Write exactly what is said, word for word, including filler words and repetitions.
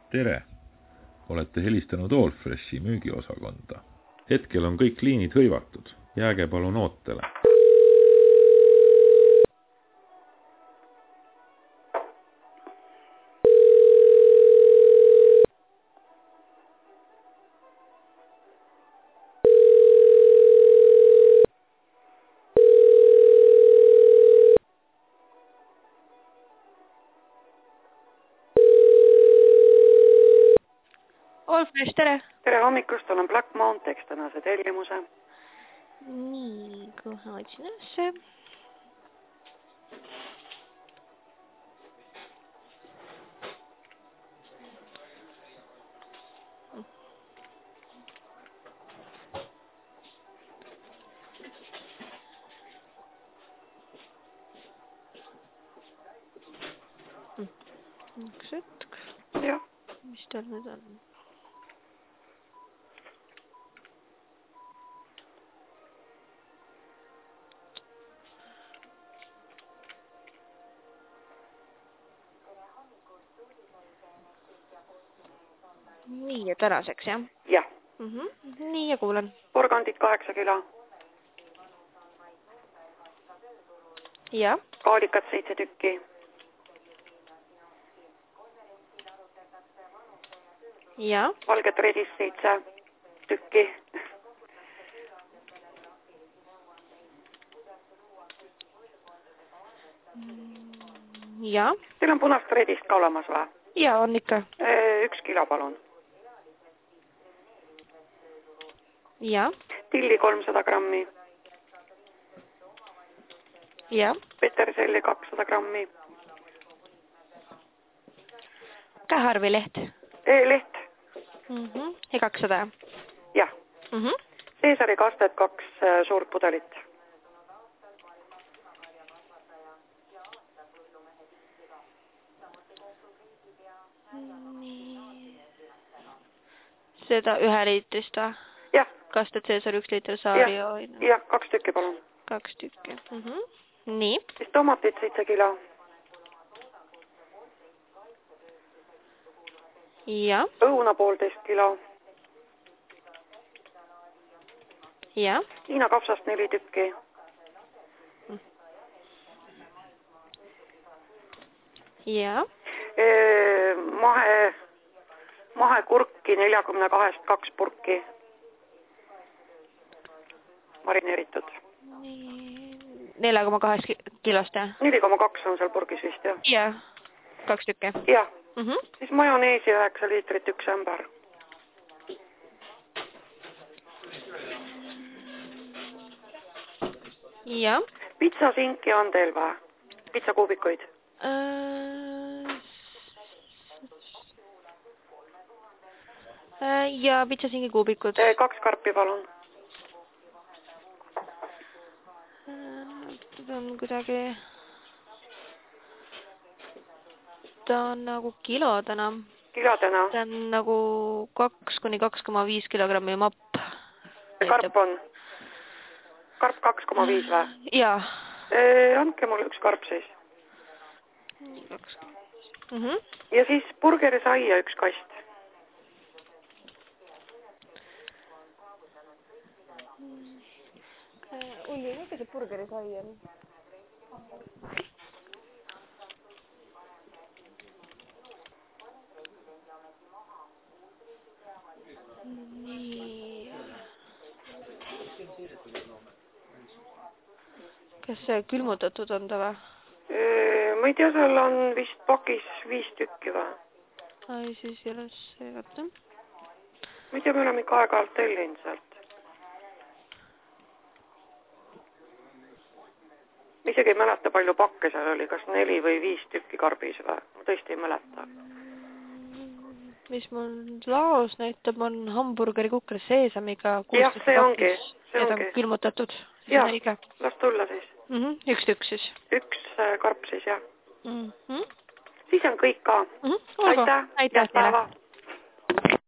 Tere! Olete helistanud Allfreshi müügiosakonda. Hetkel on kõik liinid hõivatud. Jääge palun ootele. Allfresh, tere! Tere hommikust, olen Black Mountain tänase tellimuse. Nii, kohe otsin üles. Üks hetk. Jah. Mis tal nüüd on? Nii, ja tänaseks, jah? Jah. Mm -hmm. Nii, ja kuulen. Porgandid kaheksa kilo. Ja. Kaalikat seitse tükki. Ja. Valget redist seitse tükki. Ja. Teil on punast redist ka olemas või? Ja, on ikka. Üks kilo, palun. Ja. Tilli kolmsada grammi. Ja. Peterselli kakssada grammi. Käharvileht. E-leht. Mm -hmm. Ja kakssada. Jah. Mm -hmm. Seesari kastet kaks suurt pudelit. Nii. Seda ühe liitrist või? Jah. Kastet Seesar üks liiter saari jah. oina. Jah, kaks tükki, palun. Kaks tükki. Mm -hmm. Nii. Siis tomatid seitse kilo. Ja. Õuna poolteist kilo. Ja. Hiina kapsast neli tükki. Ja. E mahe, mahe kurki neljakümne kahest kaks purki. Marineeritud. neli koma kaks kilost, jah? neli koma kaks on seal purgis vist, jah? Jah. Kaks tükki. Jah. Mm -hmm. Siis majoneesi üheksa liitrit, üks ämber. Ja. Pitsasinki on teil või? Pitsakuubikuid? Äh... Ja pitsasinki kuubikud. Kaks karpi, palun. Ta on kuidagi... Ta on nagu kilodena. Kilodena? Ta on nagu kaks kuni kaks koma viis kilogrammi mapp. Karp on? Karp kaks koma viis või? Jaa. Andke mulle üks karp siis. kaks koma viis. Ja siis burgerisaia üks kast. Ulli, mikä se burgerisai on? Nii. Kas see külmutatud on ta või? Ma ei tea, seal on vist pakis viis tükki või? Ai, siis ei ole see, vaata. Ma ei tea, me oleme ikka aeg-ajalt tellinud sealt. Isegi ei mäleta, palju pakke seal oli, kas neli või viis tükki karbis või? Ma tõesti ei mäleta. Mis mul laos näitab, on hamburgeri kukkel seesamiga. Jah, see ongi. See ja ta ongi. Külmutatud. Jah, las tulla siis. Mm -hmm. Üks tükk siis. Üks karp siis, jah. Mm -hmm. Siis on kõik ka. Mm -hmm. Aitäh. Aitäh teile.